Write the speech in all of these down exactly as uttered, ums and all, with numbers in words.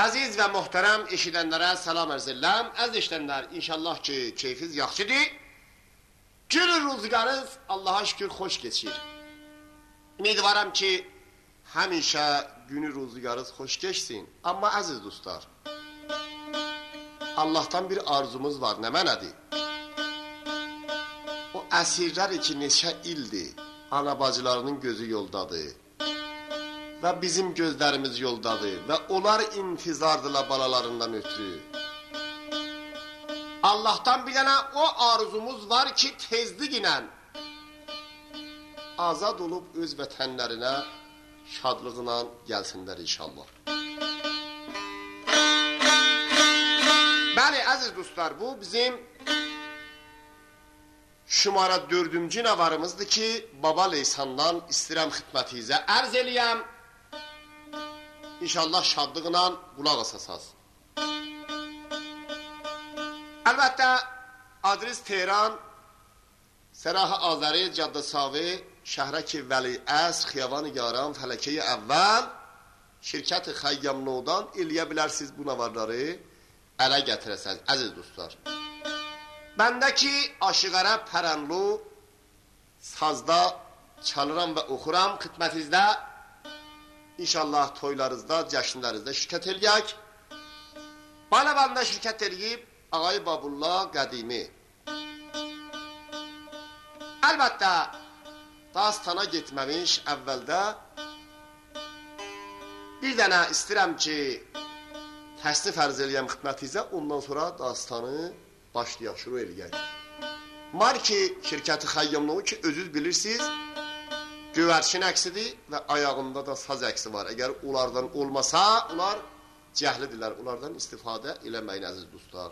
Əziz və möhtərəm eşidənlərə salam ərz edirəm. Əziz eşidənlər, inşallah ki, keyfiz yaxşıdır. Günü ruzgarınız Allaha şükür xoş keçir. Ümidvaram ki, həmişə günü ruzgarınız xoş keçsin. Amma əziz dostlar, Allah'tan bir arzumuz var, nə mənədir? O əsirlər ki, neçə ildir, ana bacılarının gözü yoldadır. Və bizim gözlərimiz yoldadır və onlar intizardırlar balalarından ötürü. Allah'tan bir dənə o arzumuz var ki, tezliklə azad olub öz vətənlərinə şadlığına gəlsinlər inşallah. Bəli, əziz dostlar, bu bizim şumara dördüncü navarımızdır ki, baba leysandan istirəm xidmətinizə ərz eləyəm. İnşallah şadlığına qulaq asasaz. Əlbəttə, adres Tehran, Sərahı Azəri, Caddə Savi, Şəhrəki Vəli Əs, Xiyavan-ı Yaran, Fələkəyi Əvvəl, şirkət-i Xəyyamnodan eləyə bilərsiniz bu navarları ələ gətirəsəz, əziz dostlar. Bəndəki Aşiqərə Pərənlu sazda çalıram və oxuram xidmətinizdə. İnşallah toylarınızda, cəşnlərinizdə şirkət eləyək. Baləbanda şirkət eləyib Ağay Babullah Qədimi. Əlbəttə, dastana getməmiş əvvəldə bir dənə istəyirəm ki, təsnif ərz eləyəm xidmətinizə, ondan sonra dastanı başlayaq, şuru eləyək. Marki şirkəti Xəyyamnovu ki, özünüz bilirsiniz, gövərçin əksidir və ayağında da saz əksi var. Əgər onlardan olmasa, onlar cəhlidirlər. Onlardan istifadə eləməyin, əziz dostlar.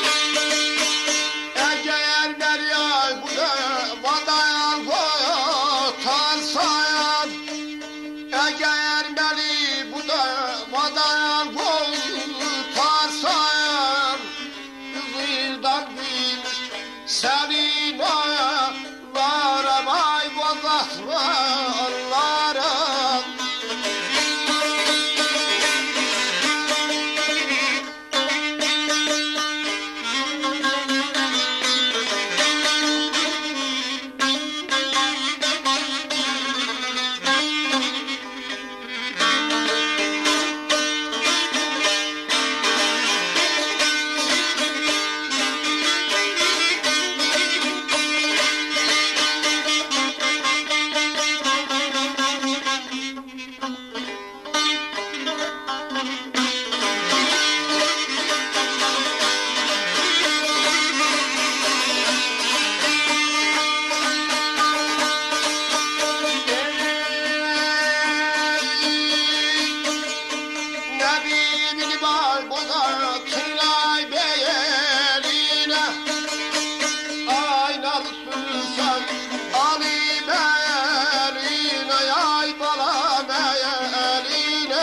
Vadayan goya bini bay bozar tırnay beyeline aynalı sürsen Ali beyeline yay bala beyeline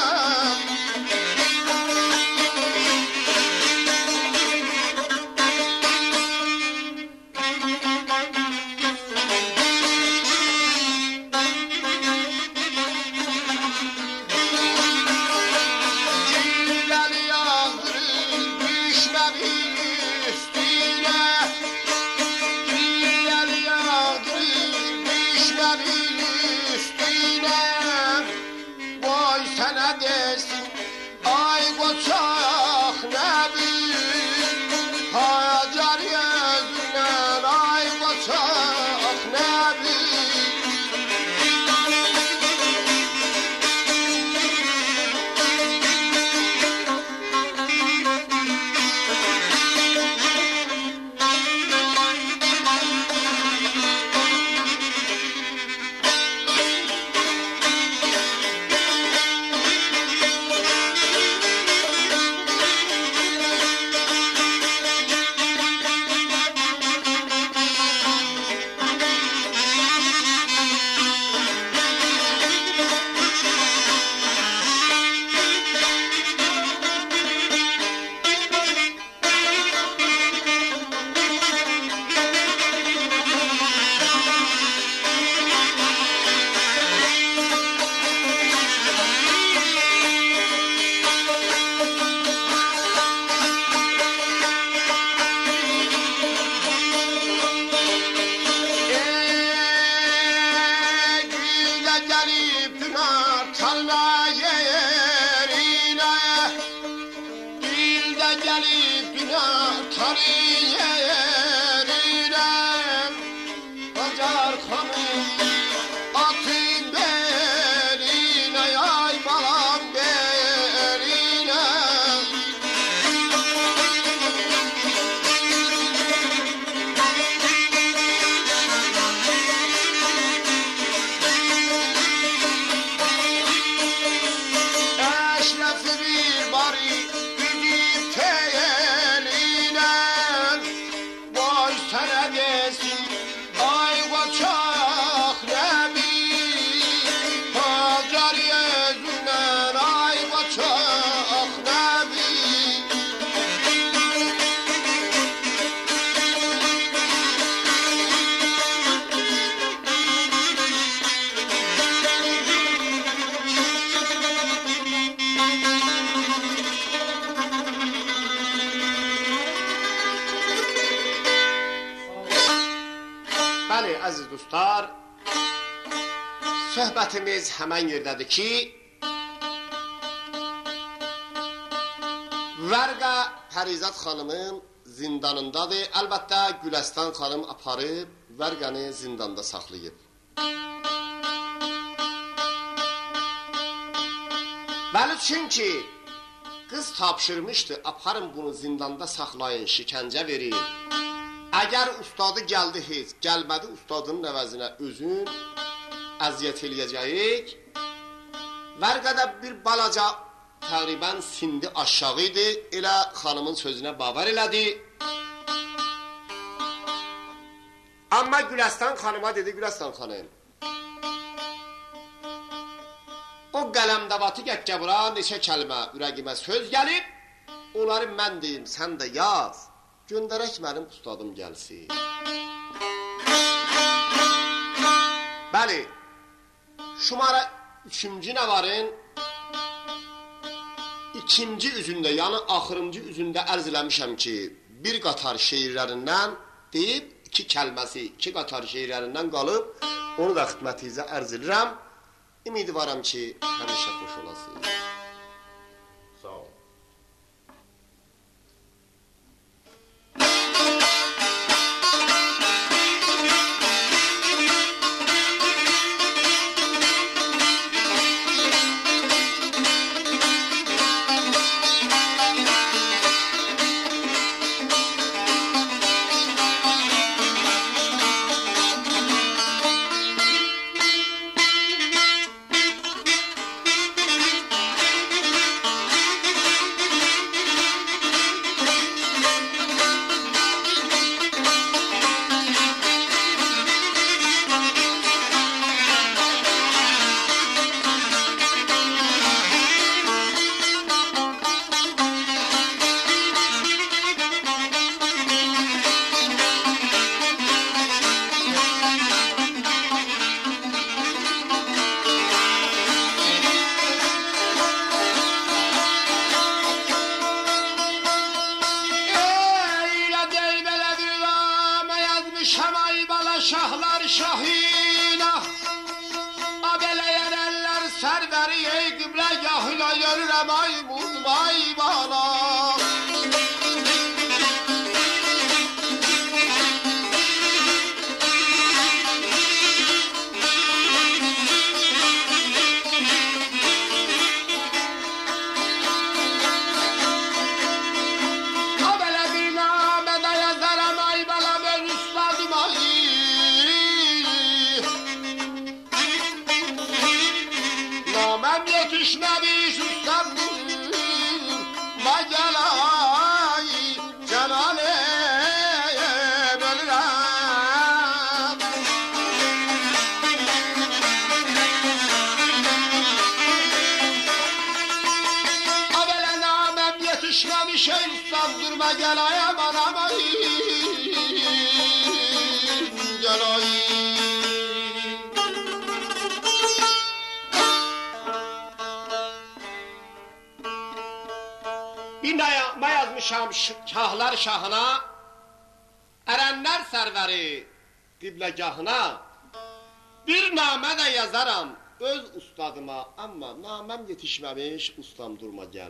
Bəli, əziz dostlar, söhbətimiz həmən yerdədir ki, Vərqə Pərizat xanımın zindanındadır. Əlbəttə, Güləstan xanım aparıb Vərqəni zindanda saxlayıb. Bəli, çünki qız tapşırmışdı, aparın bunu zindanda saxlayın, şikəncə verin. Əgər ustadı gəldi heç, gəlmədi ustadının əvəzinə özün əziyyət eləyəcəyik. Vərqədə bir balaca təqribən sindi aşağı idi, elə xanımın sözünə bavar elədi. Amma Güləstan xanıma dedi, Güləstan xanım, o qələmdavatı gəkkə bura neçə kəlmə ürəqimə söz gəlib, onları mən deyim, sən də yaz. Göndərək mənim ustadım gəlsin. Bəli, şumara üçüncü nəvarın ikinci üzündə, yəni axırıncı üzündə ərz eləmişəm ki, bir qatar şeirlərindən deyib, iki kəlməsi, iki qatar şeirlərindən qalıb, onu da xidmətinizə ərz edirəm. Ümidvaram ki, həmişə xoş olasınız. Sağ olun. gəlirəm ay vay bana. Yetişmemiş ustandır, vay gelay, celalem ölürem. Abele namem yetişmemiş ey ustandır, vay gelayem anam ay, gelay. Bir nayağma yazmışam şahlar şahına, erenler serveri qibləgahına. Bir namə də yazaram öz ustadıma, amma naməm yetişməmiş ustam durma gəl.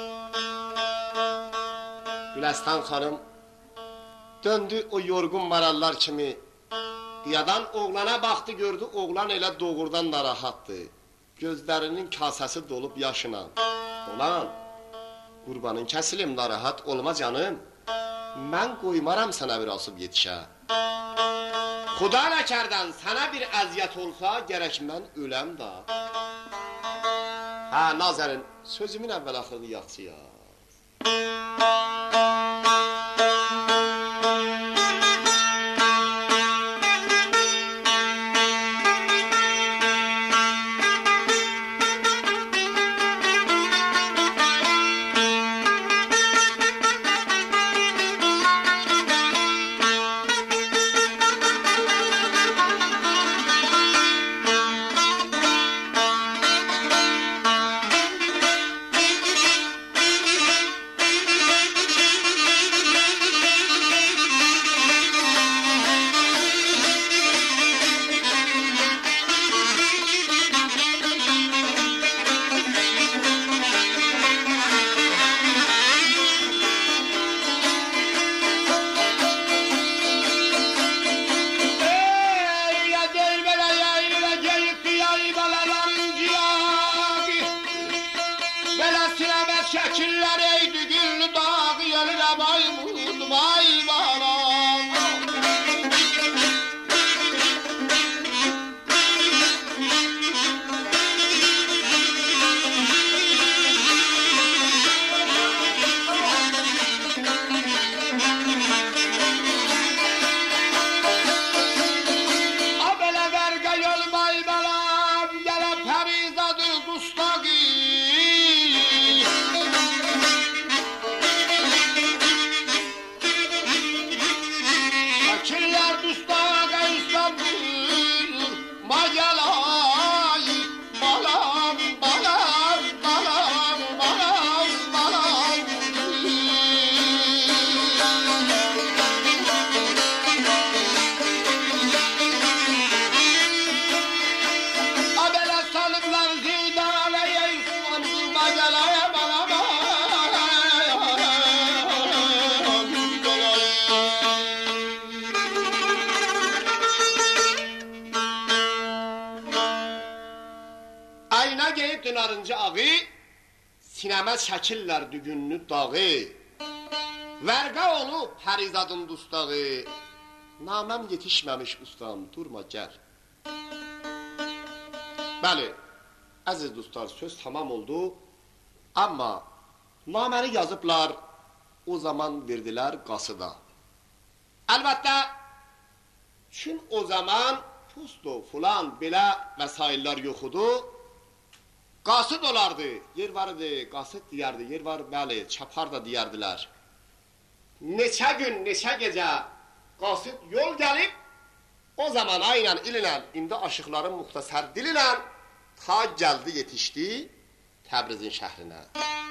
Güləstan xanım döndü o yorgun marallar kimi, qiyadan oğlana baxdı, gördü oğlan elə doğurdan narahatdı. Gözlərinin kasəsi dolub yaşına. Olan qurbanın kəsilim, narahat olma canım. Mən qoymaram sənə bir asıb yetişə. Xuda nəkərdən sənə bir əziyyət olsa, gərək mən öləm da. Hə, Nazərin, sözümün əvvəl axırını yaxşı yaz. Şəkillər eydi güllü dağı, gəlirəm ay vurdu vay bana. Abelə vergə yol vay balam, gələm Pərizadır dustaqı. Şəkillər dustağa İstanbul, magalay, balam, balam, balam, balam, balam. Abelə salıblar zidalaya İstanbul, magalaya, balam, balam. Ayna geyibdi narıncı ağı, sinəmə şəkillər dügünlü dağı. Vərqə olub Pərizadın dustağı, naməm yetişməmiş ustam, durma gəl. Bəli, əziz dostlar, söz tamam oldu. Amma naməni yazıblar, o zaman verdilər qasıda. Əlbəttə, çün o zaman pusto, fulan, belə vəsaillər yoxudu. Qasid olardı, yer var idi, qasid deyərdi, yer var, bəli, çapar da deyərdilər. Neçə gün, neçə gecə qasid yol gəlib, o zaman aynən ilinə, indi aşıqların muxtasar dilinə, ta gəldi, yetişdi Təbrizin şəhrinə.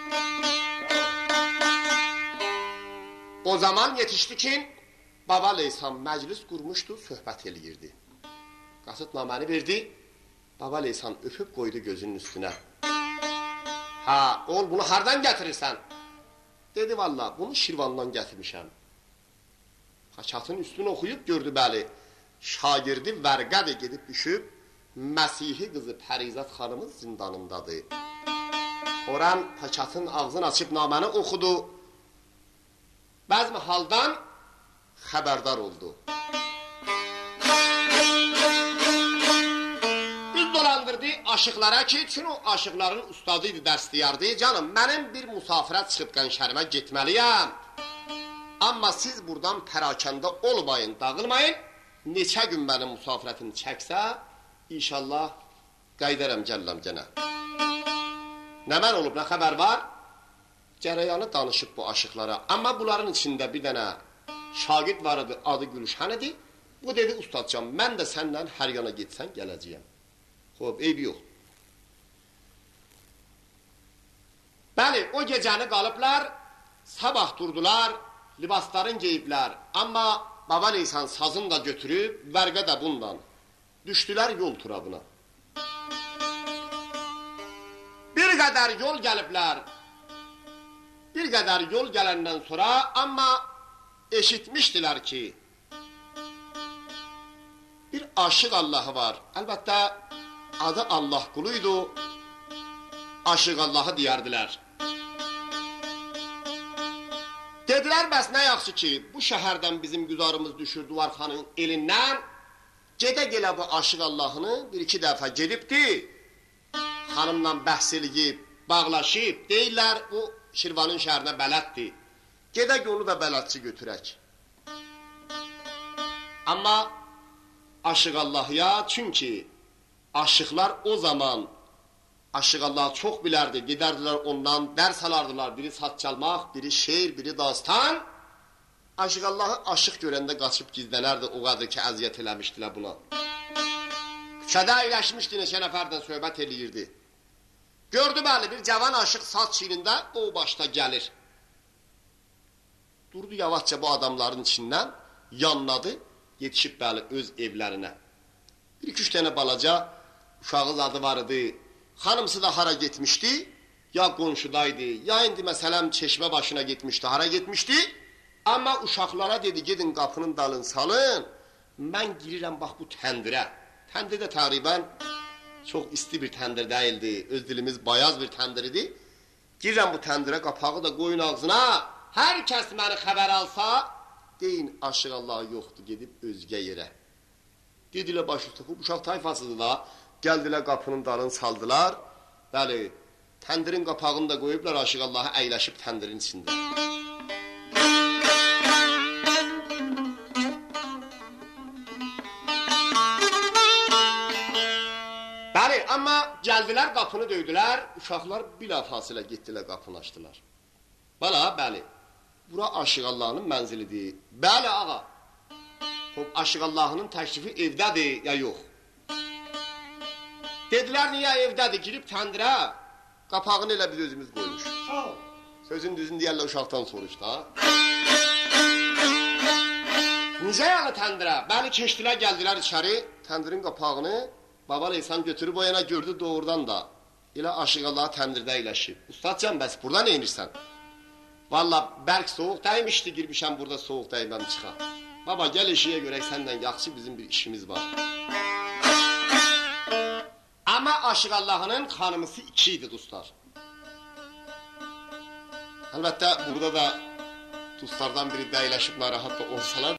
O zaman yetişdi ki, Baba Leysan məclis qurmuşdu, söhbət eləyirdi. Qasid naməni verdi, Baba Leysan öpüb qoydu gözünün üstünə. Ha, oğul bunu hardan getirirsen? Dedi valla bunu Şirvandan getirmişəm. Paçatın üstünü oxuyub gördü bəli. Şagirdi vərqədir gedib düşüb. Məsihi qızı Pərizat xanımız zindanındadır. Oran paçatın ağzını açıb naməni oxudu. Bəzmi haldan xəbərdar oldu. Üz dolandırdı aşıqlara ki, çünki o aşıqların ustadıydı, dərsliyardı. Canım, mənim bir musafirət çıxıb Qənşərimə getməliyəm. Amma siz buradan pərakəndə olmayın, dağılmayın. Neçə gün mənim musafirətimi çəksə, inşallah qaydərəm gəlləm genə. Nə mən olub, nə xəbər var? Cərəyanı danışıb bu aşıqlara. Amma bunların içində bir dənə şagird var idi, adı Gülüşən idi. Bu dedi, ustadcan, mən də səndən hər yana getsən gələcəyəm. Xob, eybi yox. Bəli, o gecəni qalıblar, sabah durdular, libasların geyiblər. Amma Baba Nisan sazını da götürüb, vərqə də bundan. Düşdülər yol turabına. Bir qədər yol gəliblər. Bir qədər yol gələndən sonra, amma eşitmişdilər ki, bir aşıq Allahı var. Əlbəttə, adı Allah quluydu, aşıq Allahı deyərdilər. Dedilər, bəs nə yaxşı ki, bu şəhərdən bizim güzarımız düşür Duvarxanın elindən, gedə-gelə bu aşıq Allahını bir iki dəfə gedibdi, xanımla bəhs eləyib, bağlaşıb, deyirlər, o Şirvanın şəhərinə bələddir. Gedək onu da bələdçi götürək. Amma aşıq Allahya, çünki aşıqlar o zaman aşıq Allahı çox bilərdi, gedərdilər ondan, dərs alardılar, biri saz çalmaq, biri şeir, biri dastan. Aşıq Allahı aşıq görəndə qaçıb gizlənərdi, o qədər ki, əziyyət eləmişdilər buna. Küçədə əyləşmişdi, neçə nəfərdən söhbət eləyirdi. Gördü bəli, bir cavan aşıq saz çiynində o başda gəlir. Durdu yavaşca bu adamların içindən, yanladı, yetişib bəli öz evlərinə. Bir-iki üç dənə balaca uşağı zadı var idi. Xanımsı da hara getmişdi, ya qonşudaydı, ya indi məsələm çeşmə başına getmişdi, hara getmişdi. Amma uşaqlara dedi, gedin qapının dalın salın, mən girirəm bax bu təndirə. Təndir də təqribən çox isti bir təndir deyildi, öz dilimiz bayaz bir təndir idi. Girirəm bu təndirə, qapağı da qoyun ağzına, hər kəs məni xəbər alsa, deyin aşıq Allah yoxdur, gedib özgə yerə. Dedilər baş üstə, bu uşaq tayfasıdır da, gəldilər qapının dalını saldılar, bəli, təndirin qapağını da qoyublar, aşıq Allah'a əyləşib təndirin içində. Bəli, amma gəldilər, qapını döydülər, uşaqlar bilafasilə getdilər, qapını açdılar. Bala, bəli, bura aşıq Allah'ın mənzilidir. Bəli, ağa, aşıq Allah'ın təklifi evdədir, ya yox. Dedilər, niyə evdədir, girib təndirə, qapağını elə biz özümüz qoymuş. Sözün düzün deyərlə uşaqdan soruşdu, ha? Necə yəni təndirə? Bəli, keçdilər, gəldilər içəri, təndirin qapağını Baba Leysan götürüb o yana gördü doğrudan da. Elə aşıq Allah'a təndirdə əyləşib. Ustadcan, bəs burada nə edirsən? Valla, bərk soğuq dəymişdi, girmişəm burada soğuq dəyməm çıxa. Baba, gəl eşiyə görək, səndən yaxşı bizim bir işimiz var. Amma aşıq Allah'ın xanımısı iki idi dostlar. Əlbəttə, burada da dostlardan biri dəyləşib narahat da olsalar,